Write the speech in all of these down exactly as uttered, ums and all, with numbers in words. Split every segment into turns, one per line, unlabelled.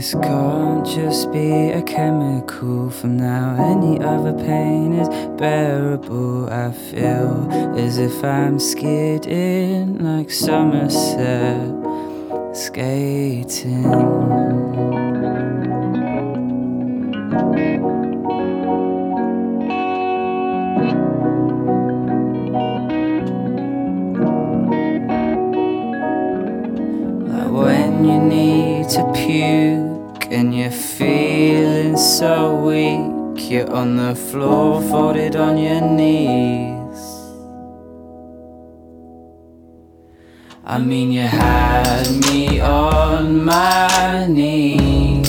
This can't just be a chemical. From now any other pain is bearable. I feel as if I'm skidding like Somerset skating. When you need to puke and you're feeling so weak, you're on the floor folded on your knees. I mean, you had me on my knees.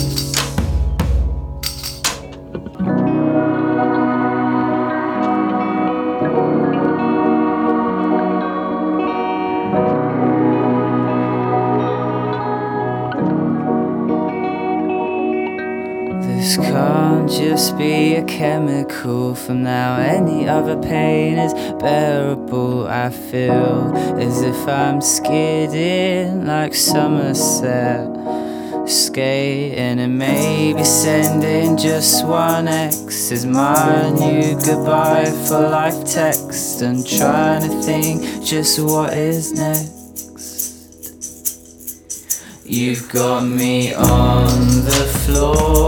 This can't just be a chemical. From now any other pain is bearable. I feel as if I'm skidding like Somerset skating. And maybe sending just one X is my new goodbye for life text. And trying to think just what is next. You've got me on the floor